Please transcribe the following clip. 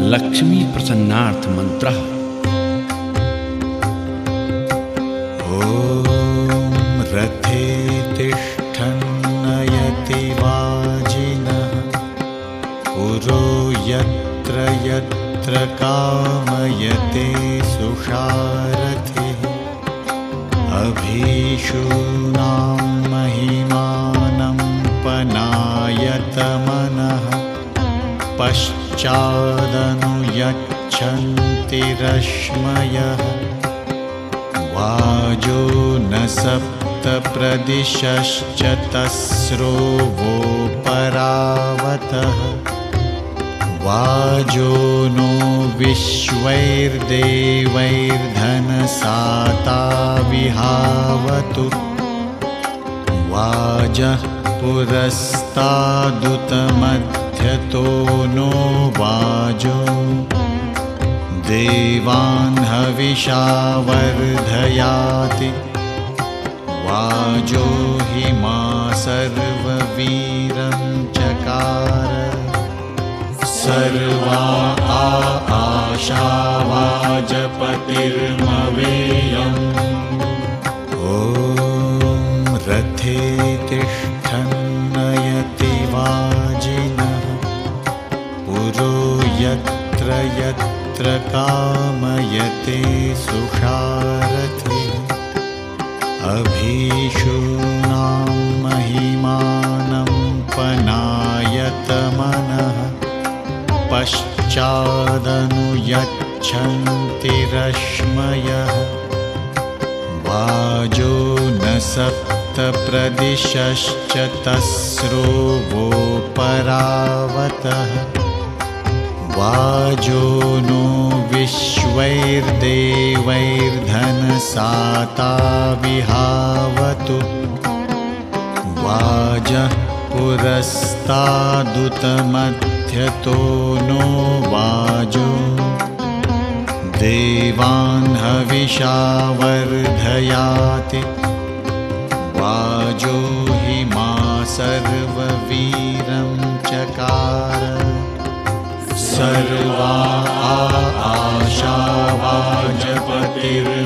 लक्ष्मी प्रसन्नार्थ मंत्रः। ॐ रथे तिष्ठन्नयति वाजिनः पुरो यत्र यत्र कामयते सुषारथिः अभीषूणां महिमानं पनायतमनः पश्चादनुयच्छन्ति रश्मयः वाजो न सप्त प्रदिशश्च तस्रो वो परावतः वाजो नो विश्वैर्देवैर्धनसाता विहावतु वाजः पुरस्तादुतमध्यतो नो वाजो देवान् हविषा वर्धयाति वाजो हि मा सर्ववीरं चकार सर्वा आशावाजपतिर्मवेयम् ॐ रथे तिष्ठन्नयति वाजिनः पुरो यत्र यत्र कामयते सुषारथिः अभीषूणां महिमानं पनायतमनः पश्चादनुयच्छन्ति रश्मयः वाजो न सप्त प्रदिशश्च तस्रो वो परावतः वाजो नो विश्वैर्देवैर्धनसाता विहावतु वाजः पुरस्तादुतमध्यतो नो वाजो देवान् हविषा वर्धयाति वाजो हि मा सर्ववीरं चकार सर्वा आशावाजपतिर्मवेयम्